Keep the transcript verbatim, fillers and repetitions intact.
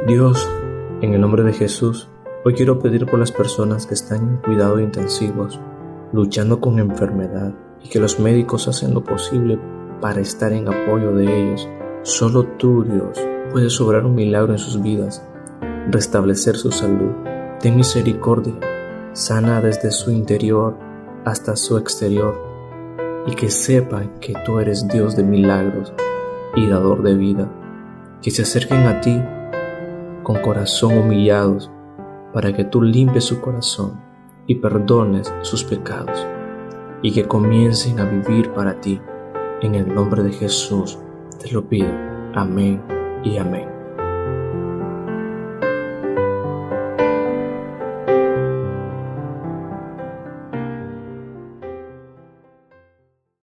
Dios, en el nombre de Jesús, hoy quiero pedir por las personas que están en cuidados intensivos, luchando con enfermedad y que los médicos hacen lo posible para estar en apoyo de ellos. Solo tú, Dios, puedes obrar un milagro en sus vidas, restablecer su salud. Ten misericordia, sana desde su interior hasta su exterior, y que sepan que tú eres Dios de milagros y dador de vida. Que se acerquen a ti con corazón humillados, para que tú limpies su corazón y perdones sus pecados, y que comiencen a vivir para ti. En el nombre de Jesús te lo pido. Amén y amén.